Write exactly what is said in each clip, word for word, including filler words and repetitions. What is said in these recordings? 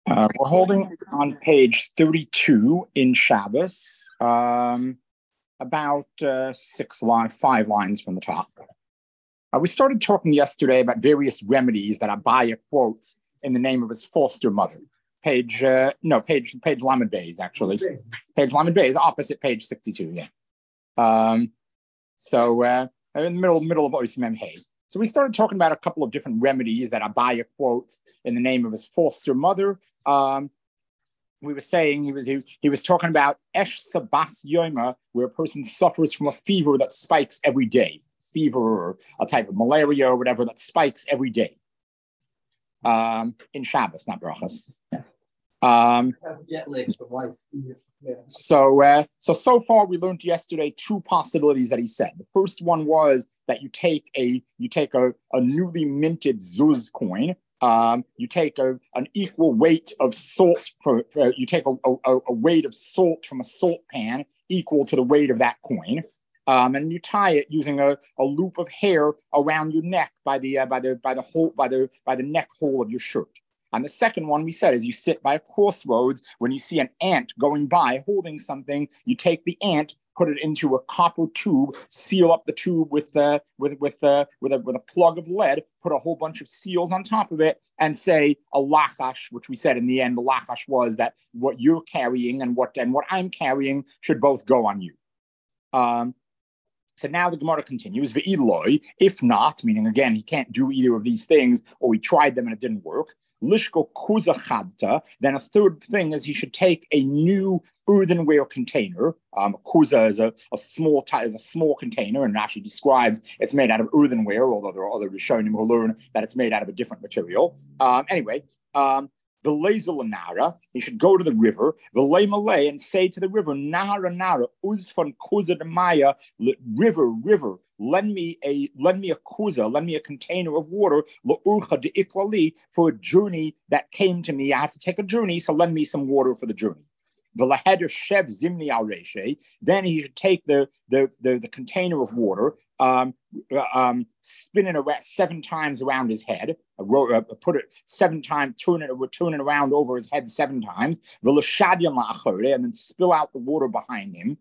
Uh, we're holding on page thirty-two in Shabbos, um, about uh, six line, five lines from the top. Uh, we started talking yesterday about various remedies that Abaya quotes in the name of his foster mother. Page, uh, no, page, page Lamed Beis, actually. Page Lamed Beis, opposite page sixty-two, yeah. Um, so, uh, in the middle, middle of Ois Mem Hey. So we started talking about a couple of different remedies that Abaya quotes in the name of his foster mother. Um, we were saying he was he, he was talking about Esh Sabas Yoma, where a person suffers from a fever that spikes every day, fever or a type of malaria or whatever that spikes every day. Um, in Shabbos, not brachas. Yeah. Um, so, uh, so so far we learned yesterday two possibilities that he said. The first one was that you take a you take a, a newly minted zuz coin. Um, you take a, an equal weight of salt. For, uh, you take a, a, a weight of salt from a salt pan equal to the weight of that coin, um, and you tie it using a, a loop of hair around your neck by the uh, by the by the hole by the by the neck hole of your shirt. And the second one we said is you sit by a crossroads when you see an ant going by holding something. You take the ant, put it into a copper tube, seal up the tube with uh, with with uh, with a with a plug of lead, put a whole bunch of seals on top of it, and say a lachash, which we said in the end, the lachash was that what you're carrying and what and what I'm carrying should both go on you. Um, so now the Gemara continues, Ve'iloi, if not, meaning again, he can't do either of these things, or he tried them and it didn't work. Lishko kuza chadta, then a third thing is he should take a new earthenware container. Um, kuza is a, a small t- is a small container, and Rashi describes it's made out of earthenware, although there are other Rishonim who learn that it's made out of a different material. Um, anyway, um, the Lezelanara, he should go to the river, the Le Malay, and say to the river, Nara Nara, Uzfan Kuza de Maya, river, river, lend me a lend me a kuza, lend me a container of water, L'urcha de Iklali, for a journey that came to me. I have to take a journey, so lend me some water for the journey. The laheder shev zimni al reshe. Then he should take the the the, the container of water, um, um, spin it around seven times around his head, uh, put it seven times, turn it, turn it around over his head seven times, and then spill out the water behind him.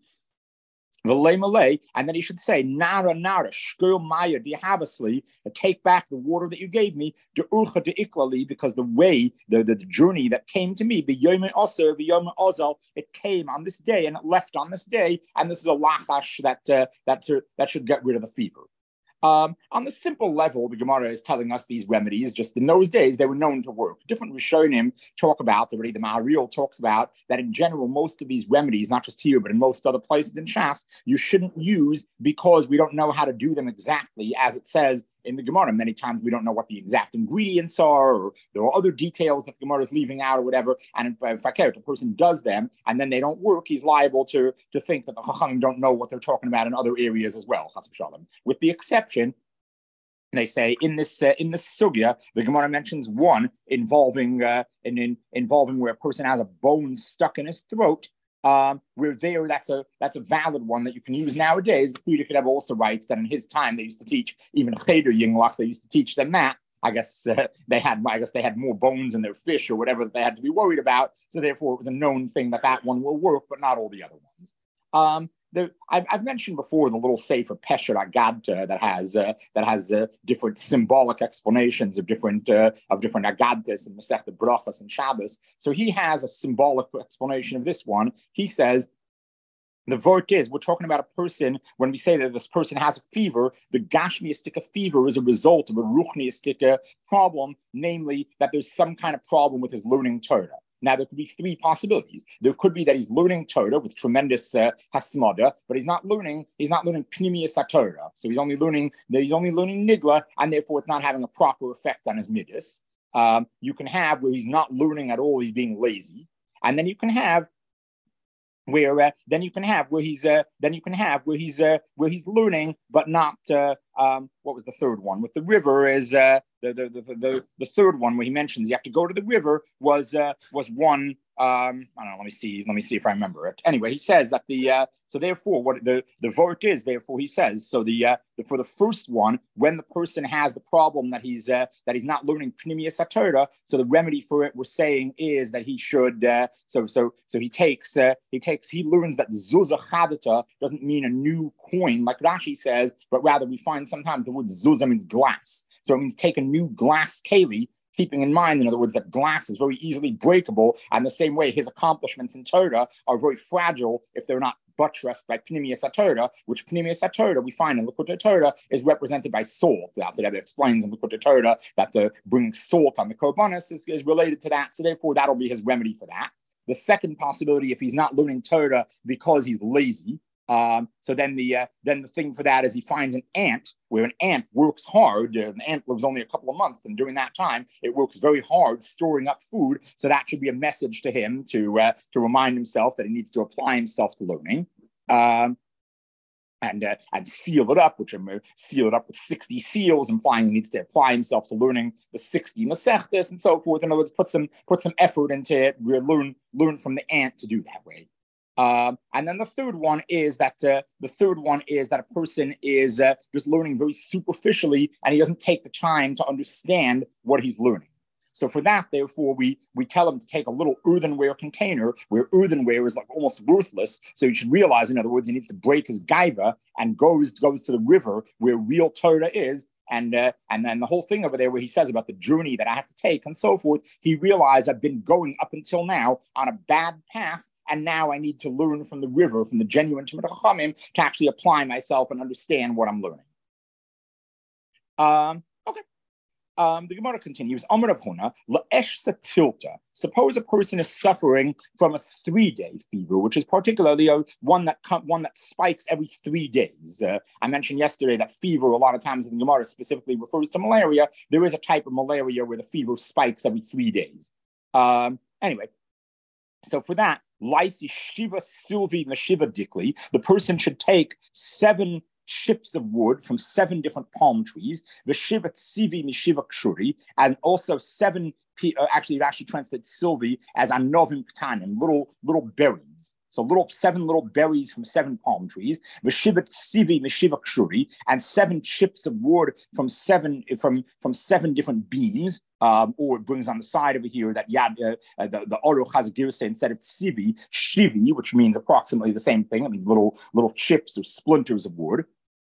And then he should say, Nara Nara, Shkur Maya, Dihabasli, take back the water that you gave me, Urcha de Iklali, because the way, the, the, the journey that came to me, the Yom Osir, the Yom Ozal, it came on this day and it left on this day, and this is a lachash that uh, that uh, that should get rid of the fever. Um, on the simple level, the Gemara is telling us these remedies. Just in those days, they were known to work. Different Rishonim talk about, already the Maharil talks about, that in general, most of these remedies, not just here, but in most other places in Shas, you shouldn't use because we don't know how to do them exactly as it says in the Gemara. Many times we don't know what the exact ingredients are, or there are other details that the Gemara is leaving out or whatever. And if, if, if a person does them and then they don't work, he's liable to, to think that the Chachamim don't know what they're talking about in other areas as well, Chas v'shalom. With the exception, they say in this uh, in this sugya, the Gemara mentions one involving uh, in, in involving where a person has a bone stuck in his throat. Um, where there, that's a that's a valid one that you can use nowadays. The Frierdiker Rebbe also writes that in his time they used to teach even Cheder Yinglach. They used to teach them that. I guess uh, they had I guess they had more bones in their fish or whatever that they had to be worried about. So therefore, it was a known thing that that one will work, but not all the other ones. Um, The, I've, I've mentioned before the little sefer Pesher Agadta that has uh, that has uh, different symbolic explanations of different uh, of different Agadtas and Masechta Brachas and Shabbos. So he has a symbolic explanation of this one. He says the vort is we're talking about a person when we say that this person has a fever. The Gashmiistika fever is a result of a Ruchniistika problem, namely that there's some kind of problem with his learning Torah. Now, there could be three possibilities. There could be that he's learning Torah with tremendous uh, hasmada, but he's not learning. He's not learning pnimius Torah. So he's only learning. He's only learning nigla, and therefore it's not having a proper effect on his midas. Um, you can have where he's not learning at all. He's being lazy, and then you can have where uh, then you can have where he's uh, then you can have where he's uh, where he's learning, but not. Uh, um, what was the third one with the river? Is uh, the, the, the, the, the third one where he mentions you have to go to the river was uh, was one. Um, I don't know. Let me see. Let me see if I remember it. Anyway, he says that the uh, so therefore what the the vort is. Therefore, he says so the, uh, the for the first one, when the person has the problem that he's uh, that he's not learning Pnimius HaTorah, so the remedy for it we're saying is that he should uh, so so so he takes uh, he takes he learns that zuzah chadata doesn't mean a new coin like Rashi says, but rather we find sometimes the word zuzah means glass, so it means take a new glass keli. Keeping in mind, in other words, that glass is very easily breakable, and the same way his accomplishments in Torah are very fragile if they're not buttressed by Pnimius HaTorah, which Pnimius HaTorah we find in Likutei Torah is represented by salt. The Alter Rebbe explains in Likutei Torah that the bringing salt on the korbanos is, is related to that, so therefore that'll be his remedy for that. The second possibility, if he's not learning Torah because he's lazy, Um, so then the uh, then the thing for that is he finds an ant where an ant works hard. Uh, an ant lives only a couple of months, and during that time, it works very hard storing up food. So that should be a message to him to uh, to remind himself that he needs to apply himself to learning. Um, and uh, and seal it up, which are seal it up with sixty seals, implying he needs to apply himself to learning the sixty Masechtas and so forth. In other words, put some put some effort into it. Learn learn from the ant to do that way. Um, and then the third one is that uh, the third one is that a person is uh, just learning very superficially, and he doesn't take the time to understand what he's learning. So for that, therefore, we we tell him to take a little earthenware container where earthenware is like almost worthless. So he should realize, in other words, he needs to break his gaiva and goes goes to the river where real Torah is. And uh, and then the whole thing over there where he says about the journey that I have to take and so forth, he realized I've been going up until now on a bad path, and now I need to learn from the river, from the genuine Talmidei Chachamim, to actually apply myself and understand what I'm learning. Um, okay. Um, the Gemara continues, Amar Rav Huna, La'esh Satilta. Suppose a person is suffering from a three-day fever, which is particularly a, one that com- one that spikes every three days. Uh, I mentioned yesterday that fever, a lot of times in the Gemara, specifically refers to malaria. There is a type of malaria where the fever spikes every three days. Um, anyway, so for that, Laisi Shiva Silvi Meshiva Dikli, the person should take seven chips of wood from seven different palm trees, Veshiva Tzivi Mishiva Kshuri, and also seven, uh, actually it actually translates Silvi as Anovim Ktanim, little, little berries. So little seven little berries from seven palm trees, Veshiva Tzivi Mishiva Kshuri, and seven chips of wood from seven from, from seven different beams. Um, or it brings on the side over here that yad, uh, uh, the, the Aruch has a girsa instead of tzivi, shivi, which means approximately the same thing. I mean, little little chips or splinters of wood.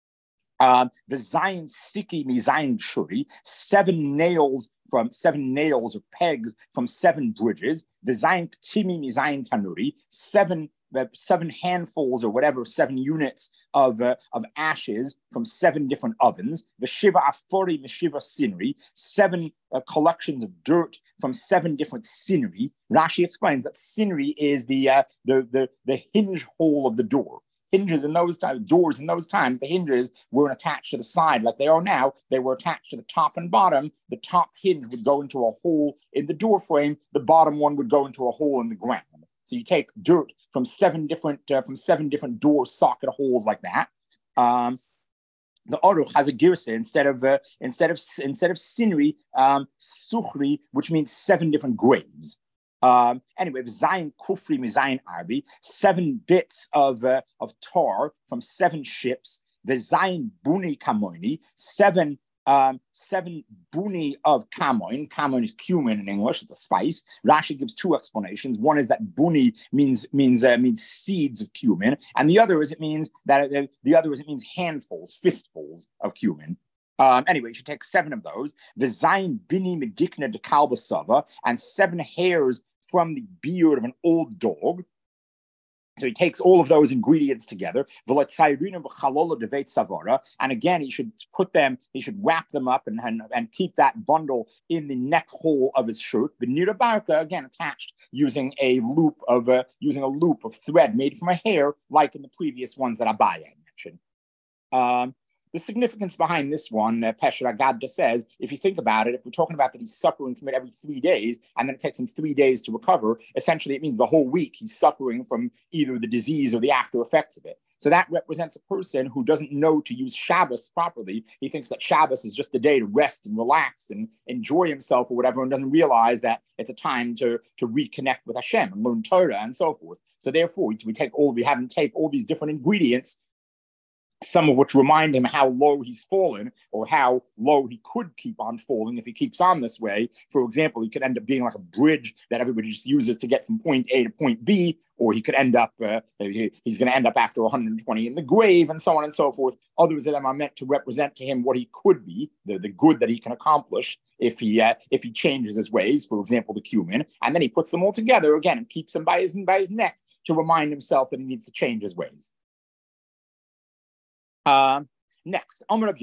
Um, the Zion Siki Mizayin Shuri, seven nails from seven nails or pegs from seven bridges. The Zion Ktimi Mizayin Tanuri, seven uh, seven handfuls or whatever, seven units of uh, of ashes from seven different ovens. The Shiva Afori Mishiva Sinri, seven uh, collections of dirt from seven different sinri. Rashi explains that sinri is the uh, the the the hinge hole of the door. Hinges in those times, doors in those times, the hinges weren't attached to the side like they are now. They were attached to the top and bottom. The top hinge would go into a hole in the door frame. The bottom one would go into a hole in the ground. So you take dirt from seven different uh, from seven different door socket holes like that. Um, the Aruch has a girsa instead of uh, instead of instead of sinri, um, suchri, which means seven different graves. Um, anyway, Zion Kufri Mizayin Arbi, seven bits of uh, of tar from seven ships. The Zion Buni Kamoini, seven um, seven buni of kamoin. Kamoin is cumin in English; it's a spice. Rashi gives two explanations. One is that buni means means uh, means seeds of cumin, and the other is it means that uh, the other is it means handfuls, fistfuls of cumin. Um, anyway, you should take seven of those. The Zion Bini Medikna de Kalbasava, and seven hairs from the beard of an old dog. So he takes all of those ingredients together. And again, he should put them, he should wrap them up and, and, and keep that bundle in the neck hole of his shirt. Benira Barka, again, attached using a loop of uh, using a loop of thread made from a hair, like in the previous ones that Abaye mentioned. Um, the significance behind this one, uh, Pesher Agad says, if you think about it, if we're talking about that he's suffering from it every three days, and then it takes him three days to recover, essentially it means the whole week he's suffering from either the disease or the after effects of it. So that represents a person who doesn't know to use Shabbos properly. He thinks that Shabbos is just a day to rest and relax and enjoy himself or whatever, and doesn't realize that it's a time to, to reconnect with Hashem and learn Torah and so forth. So therefore, we take all, we have him take all these different ingredients, some of which remind him how low he's fallen or how low he could keep on falling if he keeps on this way. For example, he could end up being like a bridge that everybody just uses to get from point A to point B, or he could end up, uh, he, he's going to end up after one hundred twenty in the grave, and so on and so forth. Others of them are meant to represent to him what he could be, the, the good that he can accomplish if he uh, if he changes his ways, for example, the cumin, and then he puts them all together again and keeps them by his, by his neck to remind himself that he needs to change his ways. Uh, next,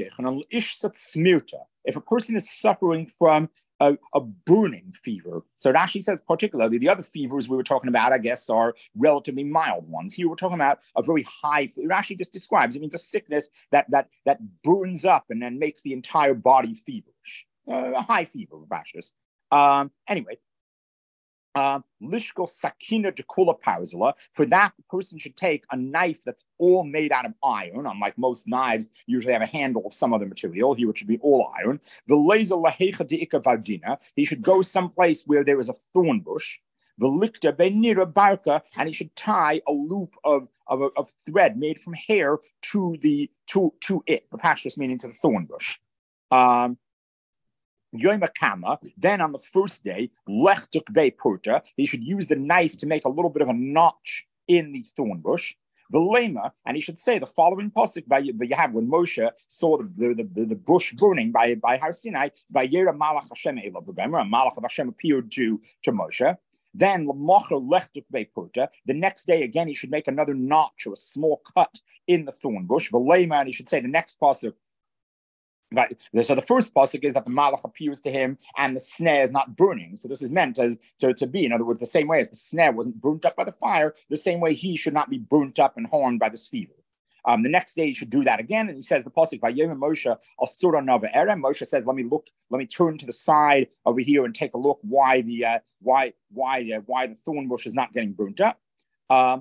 if a person is suffering from a, a burning fever, so Rashi says particularly the other fevers we were talking about, I guess, are relatively mild ones. Here we're talking about a very high. Rashi just describes it means a sickness that that that burns up and then makes the entire body feverish. Uh, a high fever, Rashis. Um, anyway. Lishkol sakina de kula pauzela. For that, the person should take a knife that's all made out of iron. Unlike most knives, usually have a handle of some other material. Here it should be all iron. The laser lahecha de ikavadina. He should go someplace where there is a thorn bush. The likta benira barka, and he should tie a loop of, of, of thread made from hair to the to to it. Perhaps just meaning to the thorn bush. Um, Yom Kama, then on the first day, Lech Tukbei Purta, he should use the knife to make a little bit of a notch in the thorn bush. The Lema, and he should say the following pasuk by Yahab when Moshe saw the, the, the, the bush burning by, by Har Sinai, Vayera Malach Hashem Elav, remember, a Malach of Hashem appeared to, to Moshe. Then the next day again he should make another notch or a small cut in the thorn bush. The Lema, and he should say the next pasuk. Right. So the first pasuk is that the malach appears to him and the snare is not burning. So this is meant as to, to be, in other words, the same way as the snare wasn't burnt up by the fire, the same way he should not be burnt up and harmed by this fever. Um, the next day he should do that again, and he says the pasuk Vayom Moshe al Sura Nava Erem. Moshe says, "Let me look, let me turn to the side over here and take a look why the uh, why why uh, why the thorn bush is not getting burnt up." Um,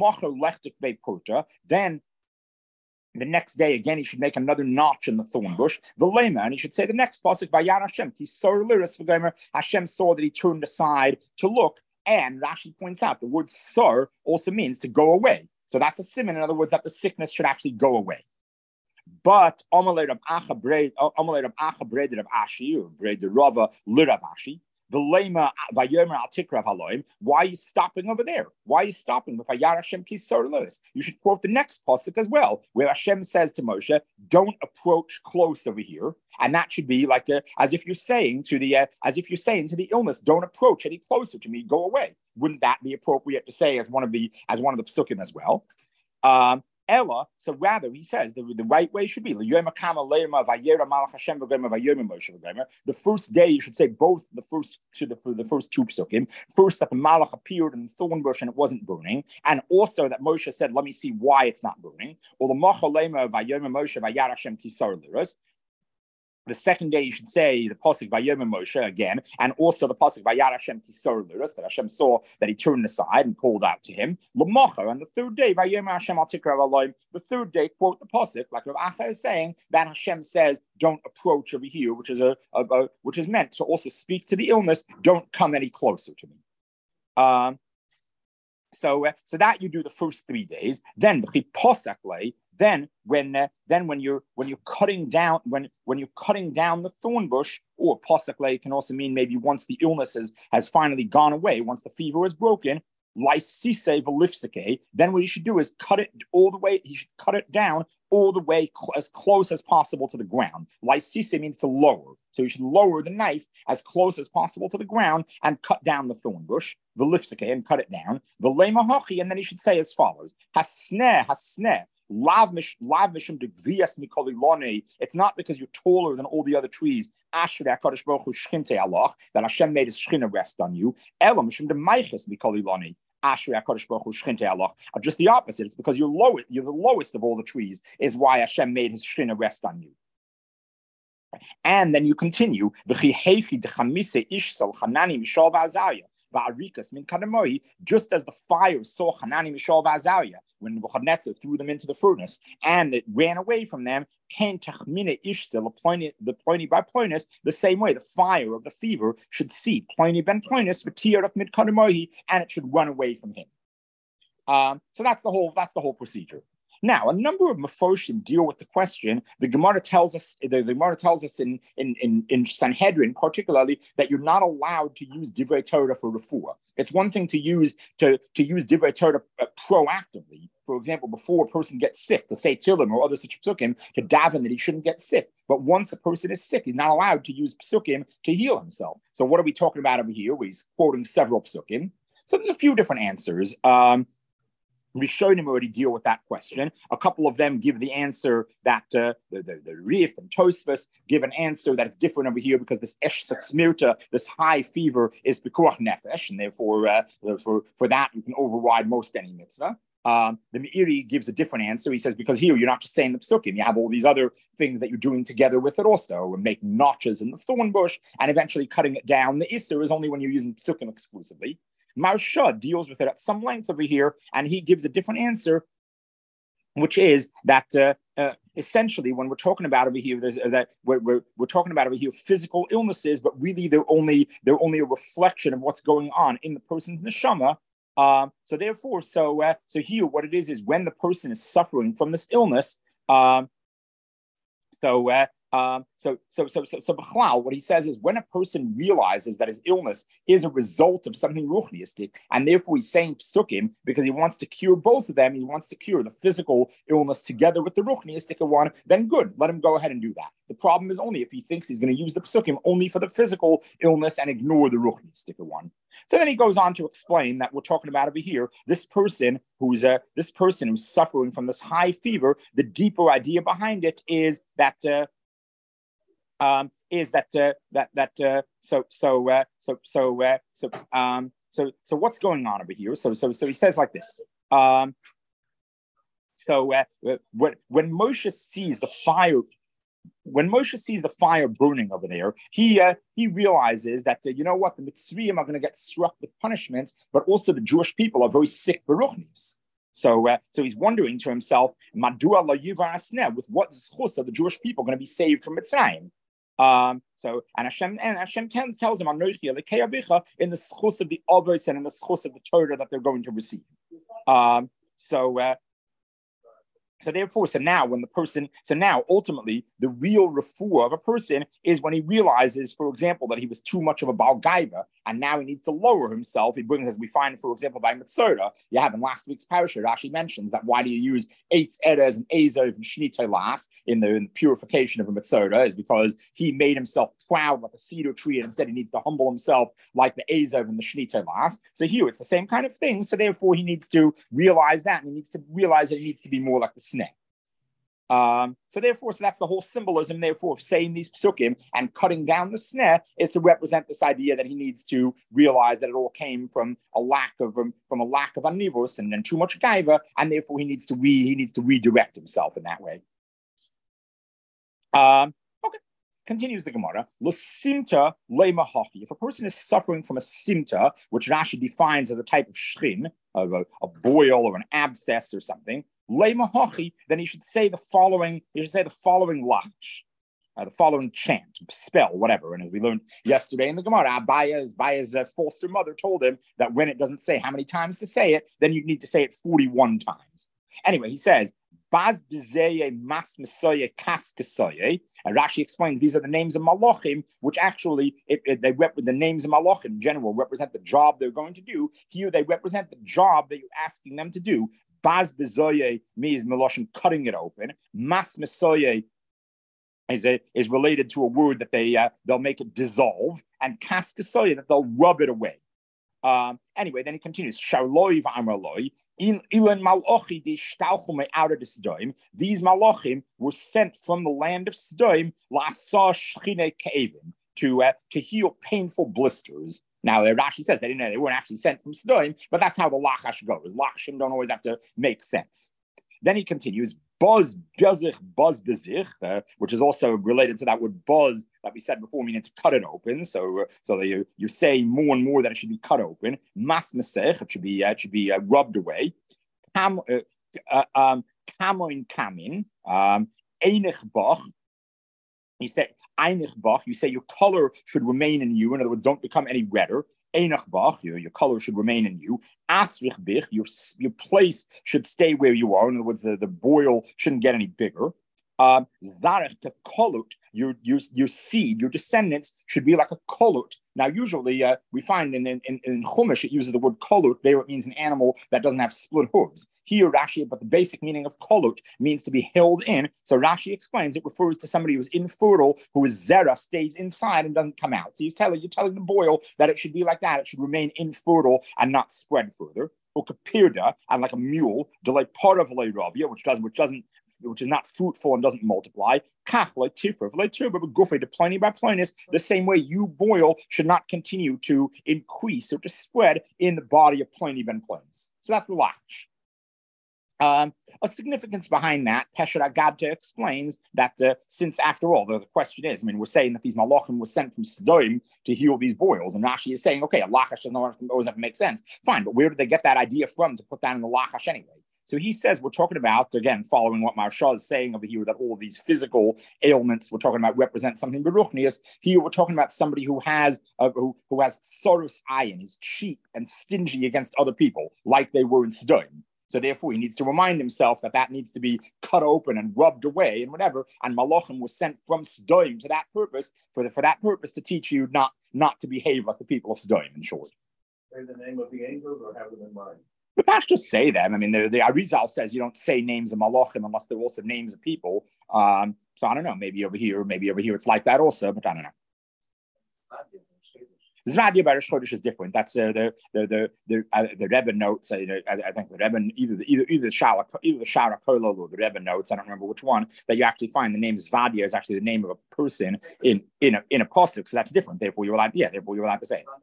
then. The next day, again, he should make another notch in the thorn bush. The lema, and he should say the next pasuk, Vayan Hashem, ki sor liris v'gomer. Hashem saw that he turned aside to look, and Rashi points out the word sor also means to go away. So that's a siman, in other words, that the sickness should actually go away. But Amalei Rav Acha Bred, Amalei Rav Acha Bred of Ashi, or Bred Rava Lirav Ashi. The lema vayomer al tikrav haloim. Why are you stopping over there? Why are you stopping? With Vayar Hashem kisor lis. You should quote the next pasuk as well, where Hashem says to Moshe, "Don't approach close over here," and that should be like a, as if you're saying to the uh, as if you're saying to the illness, "Don't approach any closer to me. Go away." Wouldn't that be appropriate to say as one of the as one of the psukim as well? Um, Ella, so rather, he says the, the right way should be the first day you should say both the first to the, the first two psukim. First, that the malach appeared in the thorn bush and it wasn't burning, and also that Moshe said, "Let me see why it's not burning." Or the machalema vayom Moshe vayar Hashem kisar liros. The second day you should say the pasuk Vayom Moshe again, and also the pasuk Vayar Hashem Kisor Liros, that Hashem saw that he turned aside and called out to him. L'macha, and the third day Vayom Hashem Al Tikrav Aloim. The third day, quote the pasuk, like Rav Acha is saying, that Hashem says, "Don't approach over here," which is a, a, a which is meant to also speak to the illness. Don't come any closer to me. Um. So, uh, so that you do the first three days. Then the chiposakle. Then when uh, then when you're when you're cutting down when when you're cutting down the thorn bush, or posakle can also mean maybe once the illness has, has finally gone away, once the fever is broken, lysise velifsike, then what you should do is cut it all the way. You should cut it down all the way cl- as close as possible to the ground. Lysise means to lower, so you should lower the knife as close as possible to the ground and cut down the thorn bush. Velifsike, and cut it down. Velema hachi, and then you should say as follows: Hasneh, hasneh. It's not because you're taller than all the other trees that Hashem made his shchina rest on you. Ashrei HaKadosh Baruch Hu Shchinte Aloch. Just the opposite. It's because you're lowest, you're the lowest of all the trees, is why Hashem made his Shechina rest on you. And then you continue, just as the fire saw Hanani, Mishael, Azariah when Nebuchadnezzar threw them into the furnace and it ran away from them, the Pliny by Ploinus, the same way the fire of the fever should see Pliny ben Ploinus, and it should run away from him. Um, so that's the whole that's the whole procedure. Now, a number of Mefoshim deal with the question. The Gemara tells us, the, the Gemara tells us in, in, in, in Sanhedrin, particularly, that you're not allowed to use Divrei Torah for refuah. It's one thing to use to, to use Divrei Torah uh, proactively. For example, before a person gets sick, to say Tilim or other such psukim, to daven that he shouldn't get sick. But once a person is sick, he's not allowed to use psukim to heal himself. So what are we talking about over here? He's quoting several psukim. So there's a few different answers. Um, Rishonim already deal with that question. A couple of them give the answer that uh, the, the, the Rif and Tosfos give an answer that it's different over here because this Esh Satzmirta, this high fever, is Pekuach Nefesh, and therefore uh, for, for that you can override most any mitzvah. Um, the Meiri gives a different answer. He says, because here you're not just saying the psukim, you have all these other things that you're doing together with it also, and making notches in the thorn bush, and eventually cutting it down. The Isser is only when you're using psukim exclusively. Marsha deals with it at some length over here, and he gives a different answer, which is that uh, uh, essentially, when we're talking about over here, there's, uh, that we're, we're we're talking about over here physical illnesses, but really they're only they're only a reflection of what's going on in the person's neshama. Um, so therefore, so uh, so here, what it is is when the person is suffering from this illness. Um, so. Uh, Um, so, so, so, so, so, B'chlal, what he says is when a person realizes that his illness is a result of something ruchniistic, and therefore he's saying psukim because he wants to cure both of them, he wants to cure the physical illness together with the ruchniistic one, then good, let him go ahead and do that. The problem is only if he thinks he's going to use the psukim only for the physical illness and ignore the ruchniistic one. So then he goes on to explain that we're talking about over here, this person who's uh, this person who's suffering from this high fever, the deeper idea behind it is that uh, Um, is that uh, that that uh, so so uh, so so uh, so um, so so what's going on over here? So so so he says like this. Um, so uh, when when Moshe sees the fire, when Moshe sees the fire burning over there, he uh, he realizes that uh, you know what, the Mitzrayim are going to get struck with punishments, but also the Jewish people are very sick beruchnis. So, uh, so he's wondering to himself, Madua la yuvar asneh, with what zchus are the Jewish people going to be saved from Mitzrayim? Um, so and Hashem and Hashem tells him on in the schus of the others and in the schus of the Torah that they're going to receive. Um, so uh, so therefore, so now when the person, so now ultimately the real refuah of a person is when he realizes, for example, that he was too much of a Baal Gaiva, and now he needs to lower himself. He brings, as we find, for example, by Mitzvah, you have in last week's parasha, it actually mentions that why do you use eight eres and ezov and shnitay las in the, in the purification of a Mitzvah is because he made himself proud like a cedar tree, and instead he needs to humble himself like the ezov and the shnitay las. So here it's the same kind of thing. So therefore, he needs to realize that, and he needs to realize that he needs to be more like the snake. Um, so therefore, so that's the whole symbolism, therefore, of saying these psukim and cutting down the sneh is to represent this idea that he needs to realize that it all came from a lack of um, from a lack of anivus and, and too much gaiva, and therefore he needs to re he needs to redirect himself in that way. Um, okay, continues the Gemara. L'simta le'mahachi. If a person is suffering from a simta, which Rashi defines as a type of shchin, of a, a boil or an abscess or something. Le'mahachi, then he should say the following, he should say the following lach, uh, the following chant, spell, whatever. And as we learned yesterday in the Gemara, Abaya's, Abaya's uh, foster mother told him that when it doesn't say how many times to say it, then you need to say it forty-one times. Anyway, he says, Baz b'zeye mas mesoye kas kesoye. And Rashi explains these are the names of Malachim, which actually, it, it, they rep- the names of Malachim in general represent the job they're going to do. Here they represent the job that you're asking them to do. Baz bezoye means Meloshin cutting it open. Mas mesoye is a, is related to a word that they uh, they'll make it dissolve, and kas kesoye that they'll rub it away. Um, anyway, then he continues. Shaloi v'amraloi ilan malochi di shtalchu out of the Sdoim. These malachim were sent from the land of Sdoim la'asa shchine ke'evim to uh, to heal painful blisters. Now, Rashi says they didn't know they weren't actually sent from Sdoim, but that's how the lachash goes. Lachashim don't always have to make sense. Then he continues, buzz bezich, buzz bezich, uh, which is also related to that word buzz that we said before, meaning to cut it open. So, uh, so that you you say more and more that it should be cut open. Mas mesech, it should be uh, it should be uh, rubbed away. Kam, uh, uh, um, kamoin kamin, um, einich bach. You say einich bach. You say your color should remain in you. In other words, don't become any redder. Einach bach, your, your color should remain in you. Asrich bich, your, your place should stay where you are. In other words, the, the boil shouldn't get any bigger. Um, Zarech to kolut, your, your, your seed, your descendants should be like a kolut. Now, usually uh, we find in, in, in Chumash, it uses the word kolut. There it means an animal that doesn't have split hooves. Here, Rashi, but the basic meaning of kolut means to be held in. So Rashi explains it refers to somebody who's infertile, who is zera, stays inside and doesn't come out. So he's telling, you're telling the boil that it should be like that. It should remain infertile and not spread further. Ukapirda, and like a mule, delay part of leiravia, which doesn't, which doesn't, which is not fruitful and doesn't multiply. Kach leitifra, leitirba, but gufe to pliny by plyness. The same way you boil should not continue to increase or to spread in the body of Pliny ben Plynus. So that's the lachash. Um, a significance behind that, Pesher Agadta explains that uh, since, after all, the, the question is, I mean, we're saying that these malachim were sent from Sdoim to heal these boils, and Rashi is saying, okay, a lachash doesn't always have to make sense. Fine, but where did they get that idea from to put that in the lachash anyway? So he says, we're talking about, again, following what Maharsha is saying over here, that all of these physical ailments we're talking about represent something beruchnius. Here we're talking about somebody who has uh, who, who has sorus ayin, he's cheap and stingy against other people, like they were in Sdoim. So therefore, he needs to remind himself that that needs to be cut open and rubbed away and whatever. And Malachim was sent from Sdoim to that purpose, for, the, for that purpose, to teach you not, not to behave like the people of Sdoim, in short. Say the name of the angels or have them in mind? But that's just say them. I mean, the, the Arizal says you don't say names of Malachim unless they're also names of people. Um, so I don't know, maybe over here, maybe over here it's like that also, but I don't know. Zvadia Barish Chodesh is different. That's uh, the the the the, uh, the Rebbe notes. Uh, you know, I, I think the Rebbe either the, either either the Shara either the Shara Kolol or the Rebbe notes. I don't remember which one. That you actually find the name Zvadia is actually the name of a person in in a in a pasuk. So that's different. Therefore, you're allowed. Yeah, therefore you're allowed to say it.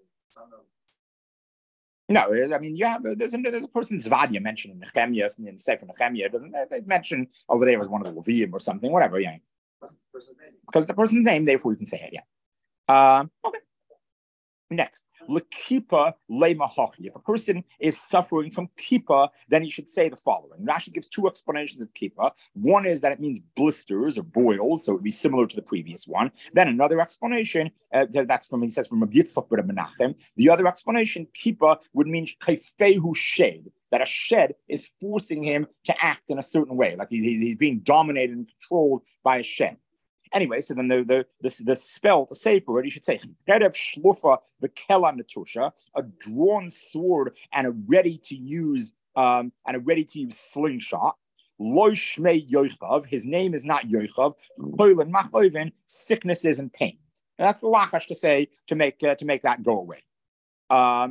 No, I mean you have there's a, there's a person Zvadia mentioned in Nehemiah and in Sefer Nehemiah. Doesn't they mention over there as one of the Levim or something? Whatever. Yeah. Because the person's name. Therefore, you can say it. Yeah. Um, okay. Next, lekipa lemahochi. If a person is suffering from kipa, then he should say the following. Rashi gives two explanations of kipa. One is that it means blisters or boils, so it would be similar to the previous one. Then another explanation, uh, that's from, he says, from Rabbi Yitzchak ben Menachem. The other explanation, kipa, would mean kaifehu shed, that a shed is forcing him to act in a certain way, like he, he's being dominated and controlled by a shed. Anyway, so then the the the, the spell, the sefer word, you should say cherev shlufa v'kela netusha, a drawn sword and a ready to use um and a ready to use slingshot. Lo shmei Yochav, his name is not Yochav. Cholen machovin, sicknesses and pains. And that's the lachash to say to make uh, to make that go away. Um,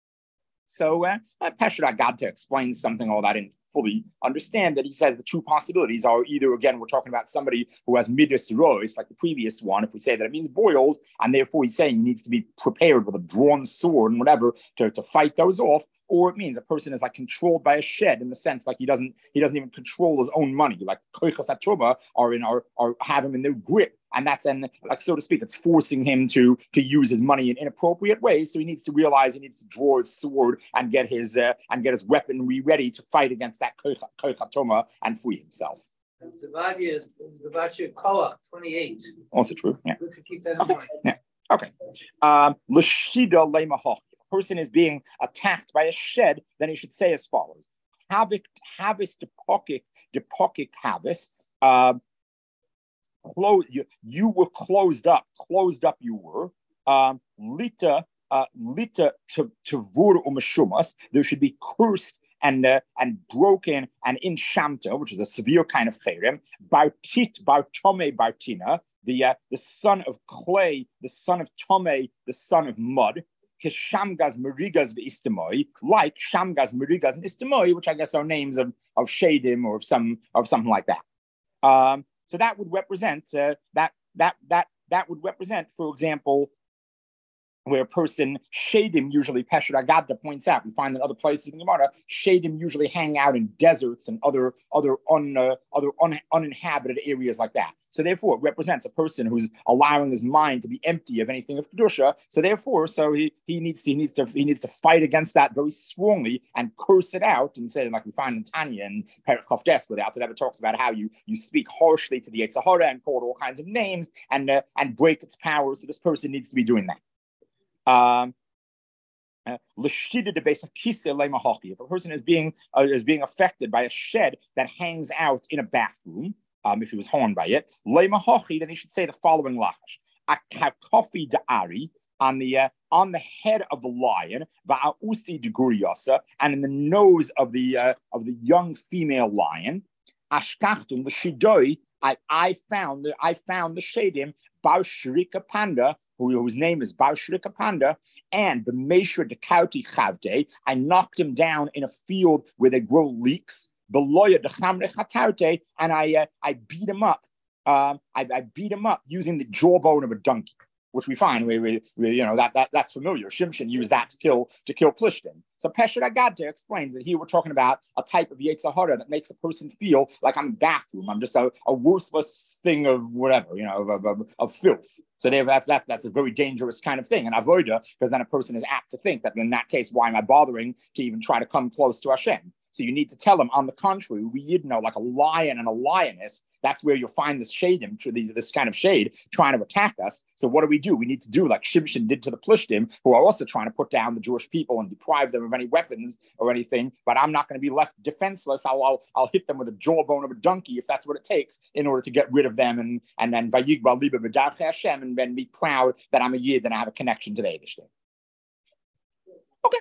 so uh, Pesher Agadta explains something all that in. Fully understand that he says the two possibilities are either, again, we're talking about somebody who has midas rois, like the previous one, if we say that it means boils, and therefore he's saying he needs to be prepared with a drawn sword and whatever to, to fight those off, or it means a person is like controlled by a shed in the sense like he doesn't he doesn't even control his own money, like koichas atuma are in are, are have him in their grip. And that's, and like, so to speak, it's forcing him to, to use his money in inappropriate ways. So he needs to realize he needs to draw his sword and get his uh, and get his weaponry ready to fight against that koichatoma and free himself. Zavadia is Zavadia Koach twenty-eight. Also true. Yeah. Good to keep that in Okay. mind. Yeah. Okay. Um, L'shida lemahach. If a person is being attacked by a shed, then he should say as follows: Havik havis depokik depokik havis. Um, Close, you, you were closed up, closed up you were. Um, lita, uh, lita to to vur umashumas. There should be cursed and uh, and broken and in shamta, which is a severe kind of cherem. Bartit, bartome, bartina, the uh, the son of clay, the son of tome, the son of mud. Shamgaz Marigas Istamoi, like Shamgaz Marigas and Istamoi, which I guess are names of of Shadim or of some of something like that. Um, So that would represent uh, that that that that would represent, for example, where a person, Shadim usually, Pesher Agadda points out, we find in other places in the Gemara, Shadim usually hang out in deserts and other other un, uh, other un, uninhabited areas like that. So therefore, it represents a person who's allowing his mind to be empty of anything of kedusha. So therefore, so he he needs to he needs to he needs to fight against that very strongly and curse it out and say, like we find in Tanya and Perek Chaf Tes, where the Alter Rebbe talks about how you you speak harshly to the Yetzer Hara and call it all kinds of names and uh, and break its power. So this person needs to be doing that. Um, uh, if a person is being uh, is being affected by a shed that hangs out in a bathroom, um, if he was harmed by it, then he should say the following lachash: akakofi da'ari on the uh, on the head of the lion, va'ausi deguriyasa, and in the nose of the uh, of the young female lion, ashkachtum l'shidoi. I I found the I found the shadim bar shrika panda, whose name is Bar Shrika Panda, and the Meshra Dekauti Chavde. I knocked him down in a field where they grow leeks. Beloya Dechamre Chatarte, and I uh, I beat him up. Um, I, I beat him up using the jawbone of a donkey, which we find we, we, we you know that, that that's familiar. Shimshon used that to kill to kill Plishtim. So Pesher Agadta explains that here we're talking about a type of Yetzer Hara that makes a person feel like I'm in a bathroom. I'm just a, a worthless thing of whatever, you know, of, of, of filth. So there, that's, that's, that's a very dangerous kind of thing. And avoida, because then a person is apt to think that in that case, why am I bothering to even try to come close to Hashem? So you need to tell them, on the contrary, we you know, like a lion and a lioness, that's where you'll find this shade, this kind of shade trying to attack us. So what do we do? We need to do like Shimshon did to the Plishtim, who are also trying to put down the Jewish people and deprive them of any weapons or anything. But I'm not going to be left defenseless. I'll, I'll I'll hit them with a jawbone of a donkey if that's what it takes in order to get rid of them and and then Vayigba Liba B'Darchei Hashem, and then be proud that I'm a Yid and I have a connection to the Eibishter. Okay.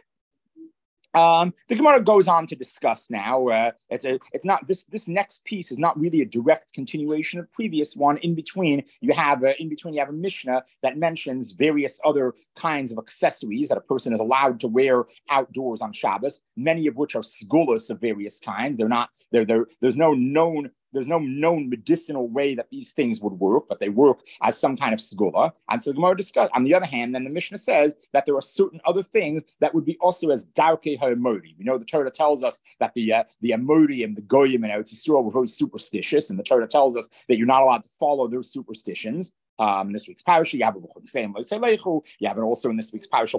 Um, the Gemara goes on to discuss now. Uh, it's a, it's not this. This next piece is not really a direct continuation of previous one. In between, you have a, in between you have a Mishnah that mentions various other kinds of accessories that a person is allowed to wear outdoors on Shabbos. Many of which are sgulas of various kinds. They're not. They're, they're, there's no known. There's no known medicinal way that these things would work, but they work as some kind of segula. And so the Gemara discuss. On the other hand, then the Mishnah says that there are certain other things that would be also as darkei ha'emori. We know the Torah tells us that the uh, the Emori and the Goyim and Eretz Yisrael were very superstitious, and the Torah tells us that you're not allowed to follow their superstitions. Um, in this week's parasha, you have it you have it also in this week's parasha.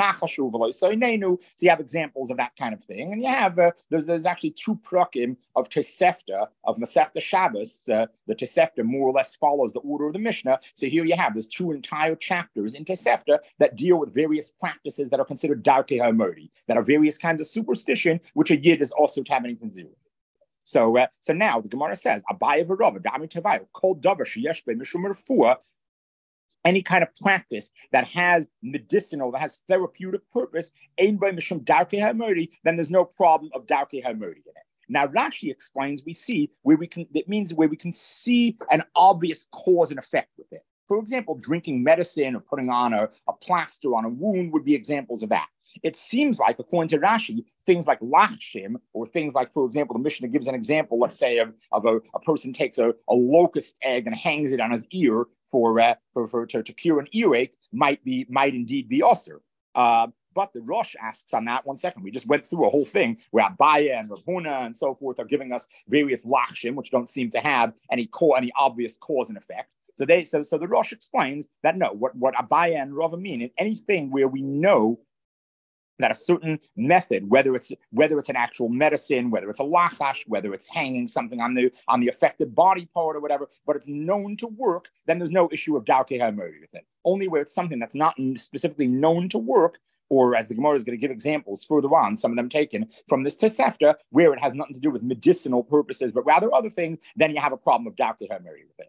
So you have examples of that kind of thing, and you have uh, there's there's actually two prakim of Tosefta of Masechta Shabbos. Uh, the Tosefta more or less follows the order of the Mishnah. So here you have there's two entire chapters in Tosefta that deal with various practices that are considered darkei ha'emori, that are various kinds of superstition, which a yid is also to have anything to do with. So, uh, so now the Gemara says, "Abaye v'Rava dami tevayu kol davar sheyesh be mishum refuah." Any kind of practice that has medicinal, that has therapeutic purpose, ein by mishum darkei ha'emori, then there's no problem of darkei ha'emori in it. Now Rashi explains, we see where we can. It means where we can see an obvious cause and effect with it. For example, drinking medicine or putting on a, a plaster on a wound would be examples of that. It seems like, according to Rashi, things like lachshim, or things like, for example, the Mishnah gives an example, let's say, of, of a, a person takes a, a locust egg and hangs it on his ear for uh, for, for to, to cure an earache, might be might indeed be usher. Uh, but the Rosh asks on that, one second, we just went through a whole thing where Abaye and Rabuna and so forth are giving us various lachshim, which don't seem to have any co- any obvious cause and effect. So they so so the Rosh explains that no, what, what Abaye and Rava mean in anything where we know that a certain method, whether it's whether it's an actual medicine, whether it's a lachash, whether it's hanging something on the on the affected body part or whatever, but it's known to work, then there's no issue of darkei ha'emori with it. Only where it's something that's not specifically known to work, or as the Gemara is going to give examples further on, some of them taken from this Tosefta, where it has nothing to do with medicinal purposes, but rather other things, then you have a problem of darkei ha'emori with it.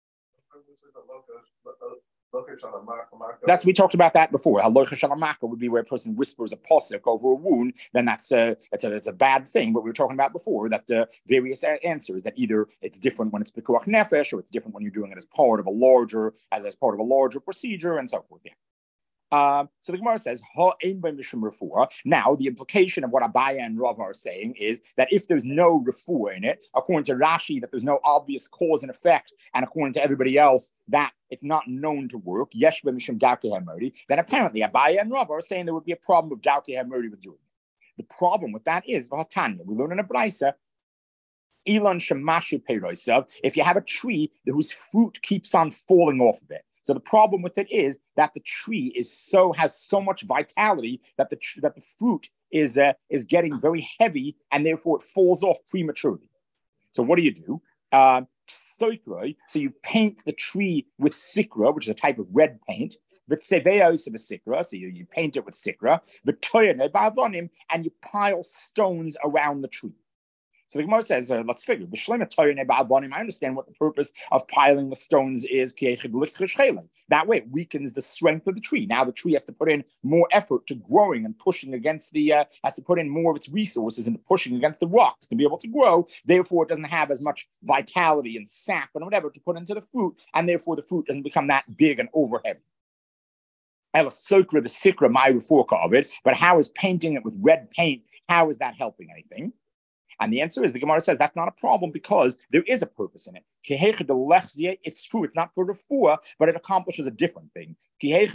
That's we talked about that before. Halocha shalamaka would be where a person whispers a posuk over a wound. Then that's a it's a it's a bad thing. But we were talking about before that uh, various answers that either it's different when it's pikuach nefesh, or it's different when you're doing it as part of a larger as as part of a larger procedure and so forth. Yeah. Uh, so the Gemara says, now the implication of what Abaya and Rav are saying is that if there's no refuah in it, according to Rashi, that there's no obvious cause and effect, and according to everybody else, that it's not known to work, then apparently Abaya and Rav are saying there would be a problem with Darkei HaMurdi with doing it. The problem with that is, we learn in a Braisa, Elon Shemashu Peiroisav, if you have a tree whose fruit keeps on falling off of it. So the problem with it is that the tree is so has so much vitality that the that the fruit is uh, is getting very heavy and therefore it falls off prematurely. So what do you do? Uh, so you paint the tree with sikra, which is a type of red paint. But seveos of a sikra, so you, you paint it with sikra. But toyane ba'avonim, and you pile stones around the tree. So the Gemara says, uh, let's figure. I understand what the purpose of piling the stones is. That way it weakens the strength of the tree. Now the tree has to put in more effort to growing and pushing against the, uh, has to put in more of its resources into pushing against the rocks to be able to grow. Therefore, it doesn't have as much vitality and sap and whatever to put into the fruit. And therefore, the fruit doesn't become that big and over heavy. I have a sokra, the sikra, my reforka of it. But how is painting it with red paint, how is that helping anything? And the answer is, the Gemara says that's not a problem because there is a purpose in it. It's true, it's not for refuah, but it accomplishes a different thing. This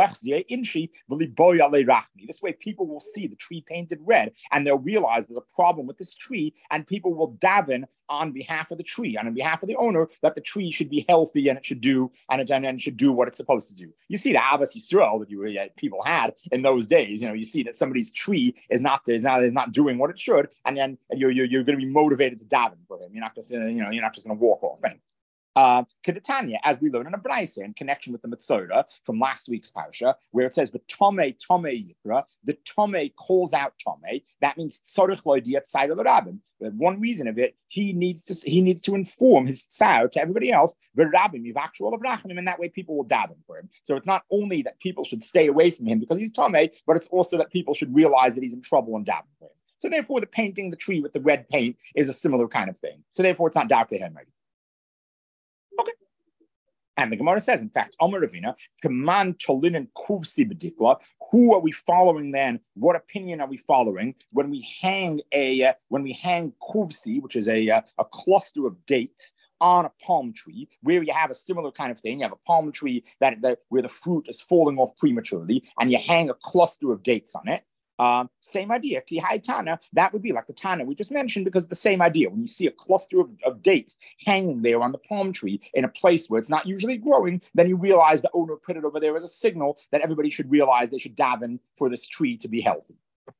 way people will see the tree painted red and they'll realize there's a problem with this tree, and people will daven on behalf of the tree and on behalf of the owner that the tree should be healthy and it should do and it, and it should do what it's supposed to do. You see the Ahavas Yisrael that you uh, people had in those days. You know, you see that somebody's tree is not is not, is not doing what it should, and then you're you're, you're going to be motivated to daven for him. You're not just you know you're not just going to walk off. Anyway. Uh, Kedatanya, as we learn in a Braisa in connection with the Metzora from last week's parasha, where it says the Tome Tome Yikra, the Tome calls out Tome. That means Tzorich Loidi at Tzar Rabbim. One reason of it, he needs to he needs to inform his Tzar to everybody else. The Rabbim, you've actual of Rachmanim, and that way people will daven for him. So it's not only that people should stay away from him because he's Tome, but it's also that people should realize that he's in trouble and daven for him. So therefore, the painting the tree with the red paint is a similar kind of thing. So therefore, it's not Darkei HaMurdi. Okay. And the Gemara says, in fact, Amar Ravina, Kaman Tolin Kuvsi Bedikla. Who are we following then? What opinion are we following when we hang a uh, when we hang Kuvsi, which is a uh, a cluster of dates on a palm tree, where you have a similar kind of thing? You have a palm tree that, that where the fruit is falling off prematurely, and you hang a cluster of dates on it. Um, same idea, Kihai Tana, that would be like the Tana we just mentioned, because the same idea. When you see a cluster of, of dates hanging there on the palm tree in a place where it's not usually growing, then you realize the owner put it over there as a signal that everybody should realize they should daven for this tree to be healthy.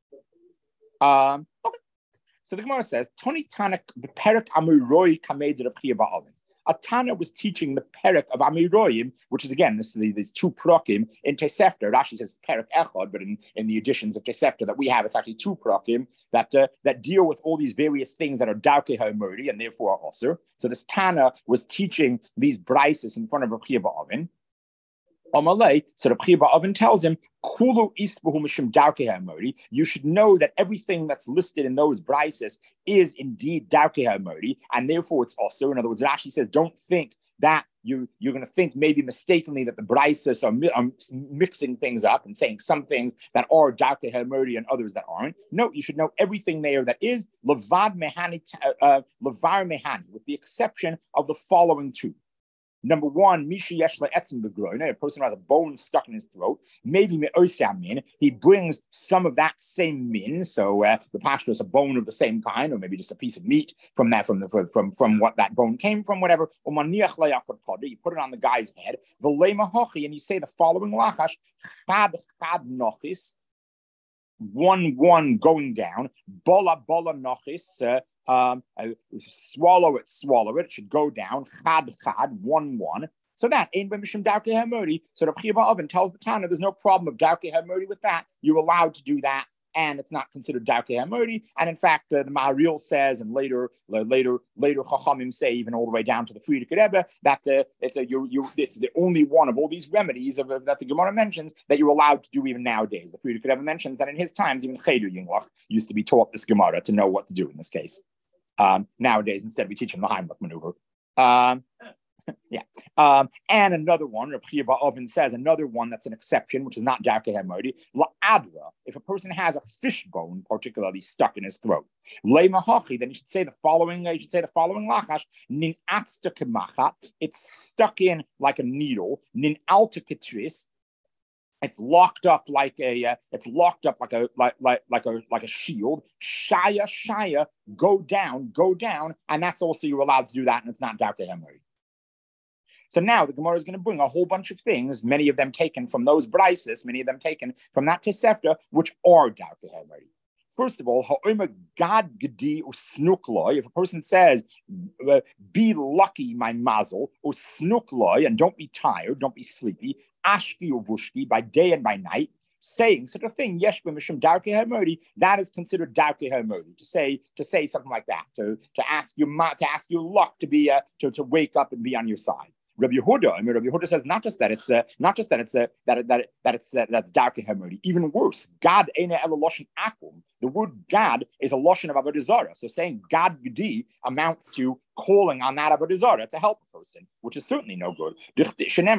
Um, okay. So the Gemara says, Toni Tanak Perek Amuroi Kamed Rabchia Ba'alin. Atana was teaching the Perek of Amiroyim, which is again this these two Prakim in Tosefta. Rashi says Perek Echad, but in, in the editions of Tosefta that we have, it's actually two Prakim that uh, that deal with all these various things that are Darkei HaMurdi and therefore are Osir. So this Tana was teaching these Brises in front of Rav Chia Ba'avin. Amalei, so Rav Chia Ba'avin tells him, Kulu isbahu mishum Darkei HaMurdi. You should know that everything that's listed in those brises is indeed Darkei HaMurdi, and therefore it's also. In other words, Rashi says, don't think that you you're going to think maybe mistakenly that the brises are, mi- are mixing things up and saying some things that are Darkei HaMurdi and others that aren't. No, you should know everything there that is levad mehani uh, levar mehani, with the exception of the following two. Number one, Misha Yeshla Etzim Begroin, a person who has a bone stuck in his throat, maybe Me'osam min, he brings some of that same min, so uh, the pashto is a bone of the same kind, or maybe just a piece of meat from that, from the from from what that bone came from, whatever. You put it on the guy's head, and you say the following lachash, chad chad nochis, one one going down, bola bola nochis. Uh, Um, uh, swallow it, swallow it. It should go down. Chad, chad, one, one. So that ain't by Mishum Darkei HaMurdi. So Rav Chia Ba'avin tells the Tana there's no problem of Darkei HaMurdi with that. You're allowed to do that, and it's not considered Darkei HaMurdi. And in fact, uh, the Maharil says, and later, later, later Chachamim say, even all the way down to the Frierdiker Rebbe, that uh, it's a you you it's the only one of all these remedies of, of that the Gemara mentions that you're allowed to do even nowadays. The Frierdiker Rebbe mentions that in his times, even Cheder Yinglach used to be taught this Gemara to know what to do in this case. Um, nowadays, instead, we teach him the Heimlich maneuver. Um, yeah. Um, and another one, Reb Chia Bar Oven says, another one that's an exception, which is not Darkei Hamodi, La'adra, if a person has a fish bone particularly stuck in his throat. Le'mahachi, then you should say the following, you should say the following lachash, Nin atzta kemacha, it's stuck in like a needle, Nin alta ketris, it's locked up like a, uh, it's locked up like a, like, like, like a, like a shield. Shaya, shaya, go down, go down, and that's also you're allowed to do that, and it's not Darkei Hamodi. So now the Gemara is going to bring a whole bunch of things, many of them taken from those brises, many of them taken from that Tosefta, which are Darkei Hamodi. First of all, ha'omer gad gedi usnukloi. If a person says, "Be lucky, my mazel," usnukloi, and don't be tired, don't be sleepy, ashki uvushki, by day and by night, saying such a thing, yesh b'mishum Darkei Hamodi, that is considered Darkei Hamodi. To say to say something like that, to to ask your to ask your luck to be uh, to to wake up and be on your side. Rabbi Yehuda, I mean, Rabbi Yehuda says not just that it's uh, not just that it's uh, that that that it's uh, that's Darkei Hamodi. Even worse, God ena ela loshen akum. The word God is a loshen of Avodah Zarah. So saying God Gedi amounts to calling on that Avodah Zarah to help a person, which is certainly no good. As we find,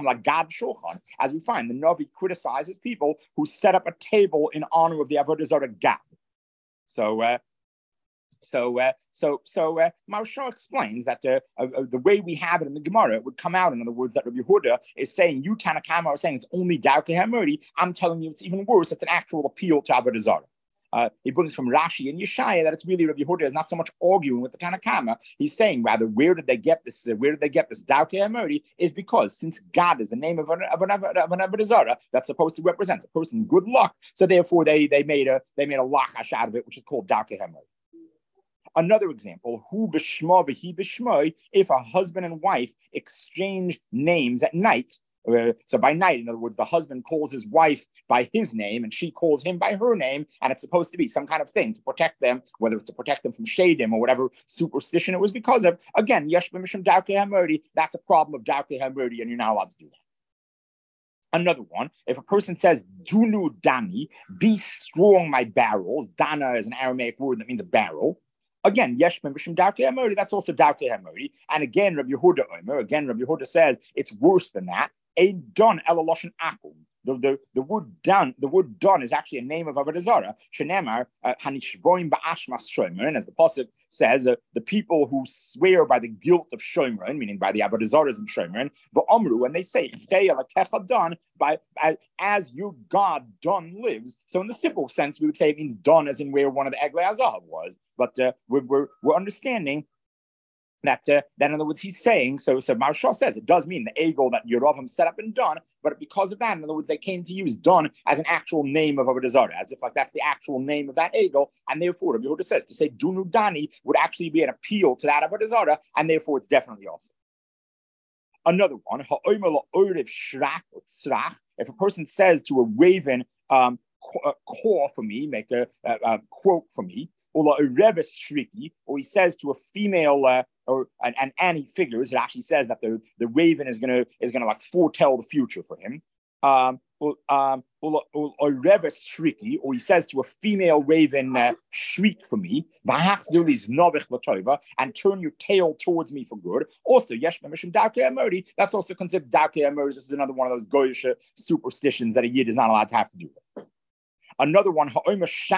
the Navi criticizes people who set up a table in honor of the Avodah Zarah God. So. Uh, So, uh, so, so, uh, Maharsha explains that uh, uh, the way we have it in the Gemara, it would come out, in other words, that Rabbi Yehuda is saying, you Tanakama are saying it's only Darkei Hamodi. I'm telling you it's even worse. It's an actual appeal to Avodah Zarah. Uh, he brings from Rashi and Yeshaya that it's really Rabbi Yehuda is not so much arguing with the Tanakama. He's saying rather, where did they get this? Uh, where did they get this Darkei Hamodi? Is because since God is the name of an of an, of an Avodah Zarah that's supposed to represent a person good luck, so therefore they they made a they made a lachash out of it, which is called Darkei Hamodi. Another example, hu b'shma v'hi b'shmoi, if a husband and wife exchange names at night. Uh, so by night, in other words, the husband calls his wife by his name and she calls him by her name, and it's supposed to be some kind of thing to protect them, whether it's to protect them from shadim or whatever superstition it was because of. Again, yesh b'mishum Darkei Hamodi, that's a problem of Darkei Hamodi, and you're not allowed to do that. Another one, if a person says, Dunu Dani, be strong, my barrels. Dana is an Aramaic word that means a barrel. Again, yesh b'mishum Darkei Hamodi, that's also Darkei Hamodi. And again, Rabbi Yehuda Omer, again, Rabbi Yehuda says it's worse than that. Ein don ela loshen akum. The, the, the word done, the word done is actually a name of Avodah Zarah. Shenemar hanishboim ba'ashmas shomer, and as the pasuk says, uh, the people who swear by the guilt of shomer, meaning by the Avodah Zarahs and shomer, v'omru, and they say done by, by as your God done lives. So in the simple sense, we would say it means done as in where one of the Eglei Azav was. But uh, we're, we're we're understanding. That, uh, that in other words, he's saying, so so Maharsha says it does mean the Egel that Yeravim set up and done, but because of that, in other words, they came to use done as an actual name of Avodah Zarah, as if like that's the actual name of that Egel, and therefore, Rabbi Yehuda says to say Dunu Dani would actually be an appeal to that Avodah Zarah, and therefore it's definitely also. Another one, if a person says to a raven, um, caw for me, make a, a, a quote for me, or a revis shriki, or he says to a female, uh, or and, and Annie figures, it actually says that the, the raven is gonna is gonna like foretell the future for him. Um, or, um, or, or, or revis shriki, or he says to a female raven, uh, shriek for me, and turn your tail towards me for good. Also, yesh b'mishum Darkei Hamodi, that's also considered Darkei Hamodi. This is another one of those goyish superstitions that a yid is not allowed to have to do with. Another one, if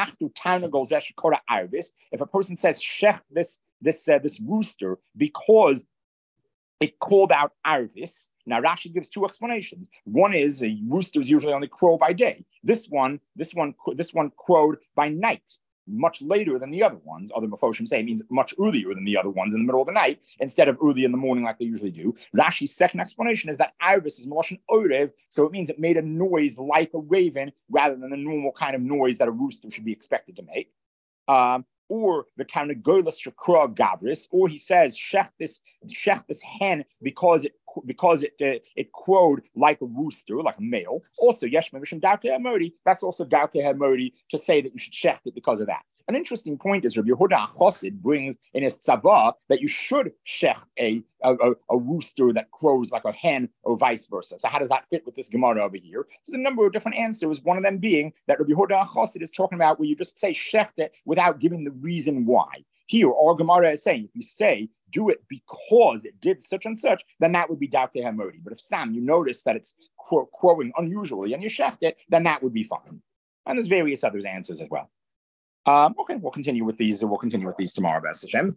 a person says shech this this uh, this rooster because it called out arvis. Now Rashi gives two explanations. One is a rooster is usually only crow by day. This one, this one, this one crowed by night, much later than the other ones. Other Mefoshim say it means much earlier than the other ones in the middle of the night instead of early in the morning like they usually do. Rashi's second explanation is that Arvis is Meloshen Orev, so it means it made a noise like a raven rather than the normal kind of noise that a rooster should be expected to make. Um, or the Tarnagolas Shakra Gavris, or he says shech this shech this hen because it because it uh, it crowed like a rooster, like a male. Also, yesh b'mishum Darkei Hamodi, that's also Darkei Hamodi to say that you should shecht it because of that. An interesting point is Rabbi Yehuda HaChassid brings in his tzavah that you should shecht a, a, a, a rooster that crows like a hen or vice versa. So how does that fit with this Gemara over here? There's a number of different answers, one of them being that Rabbi Yehuda HaChassid is talking about where you just say shecht it without giving the reason why. Here, our Gemara is saying, if you say do it because it did such and such, then that would be Darkei Hamodi. But if Stam, you notice that it's crowing unusually and you shecht it, then that would be fine. And there's various other answers as well. Um, okay, we'll continue with these. We'll continue with these tomorrow, B'ez Hashem.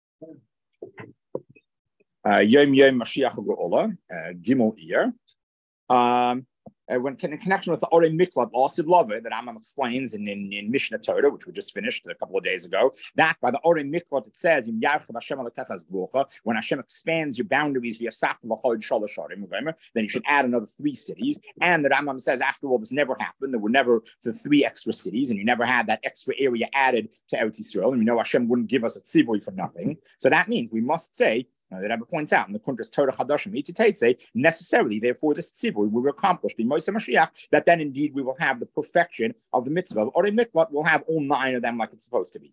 Yom Yom Mashiach Ge'ula, Gimel Iyar. Um, Uh, when in connection with the Orei Miklat, Asiv Lava, that Rambam explains in, in, in Mishnah Torah, which we just finished a couple of days ago, that by the Orei Miklat it says, when Hashem expands your boundaries via then you should add another three cities. And the Rambam says, after all, this never happened. There were never the three extra cities, and you never had that extra area added to Eretz Yisrael. And we know Hashem wouldn't give us a tzibui for nothing. So that means we must say, Now, the Rebbe points out in the Kuntres Torah Chadashim Ititetze, necessarily, therefore, this tzivui will be accomplished in Moshe Mashiach, that then indeed we will have the perfection of the mitzvah. Or in Mikvat, we'll have all nine of them like it's supposed to be.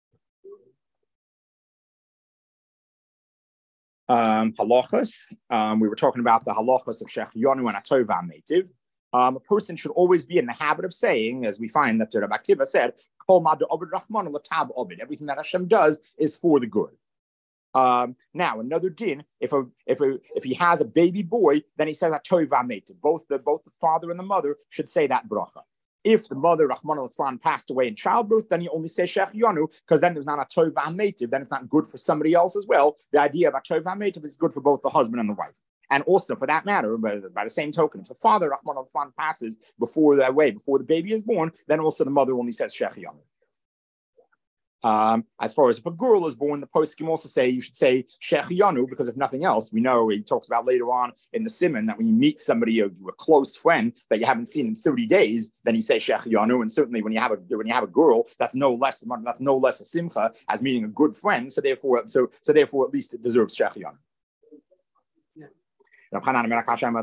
Um, halachas. Um, we were talking about the halachas of Shech Yonu and Atov V'Ametiv. Um, a person should always be in the habit of saying, as we find that the Rebbe Akiva said, Kol Ma'ad Ovid Rachman L'Tab Ovid. Everything that Hashem does is for the good. Um, now another din, if a if a if he has a baby boy, then he says Atov V'Ametiv. Both the both the father and the mother should say that bracha. If the mother Rahman al passed away in childbirth, then you only say Shech Yonu, because then there's not Atov V'Ametiv. Then it's not good for somebody else as well. The idea of Atov V'Ametiv is good for both the husband and the wife. And also, for that matter, by, by the same token, if the father Rahman al passes before that way, before the baby is born, then also the mother only says Shech Yonu. Um, as far as if a girl is born, the poskim also say you should say Shech Yanu, because if nothing else, we know he talks about later on in the Simon that when you meet somebody, a, a close friend that you haven't seen in thirty days, then you say Shech Yanu. And certainly when you have a when you have a girl, that's no less that's no less a simcha as meeting a good friend. So therefore, so so therefore, at least it deserves Shech Yanu. Yeah.